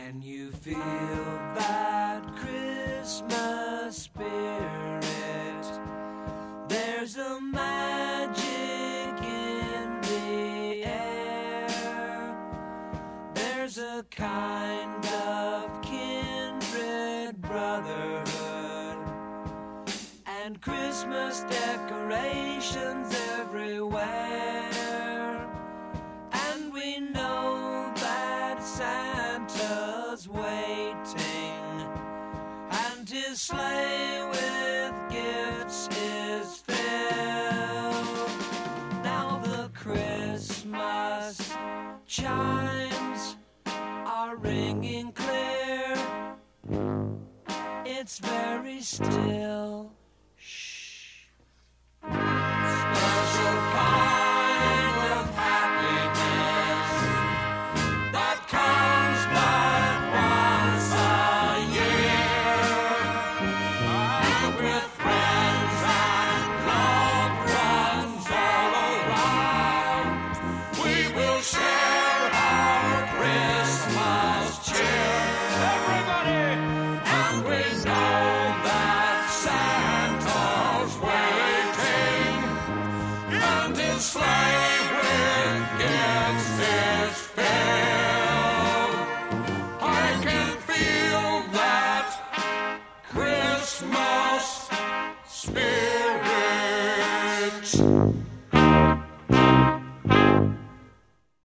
Can you feel that Christmas spirit? There's a magic in the air. There's a kind of kindred brotherhood and Christmas decorations everywhere. And we know that Santa's waiting, and his sleigh with gifts is filled. Now the Christmas chimes are ringing clear. It's very still.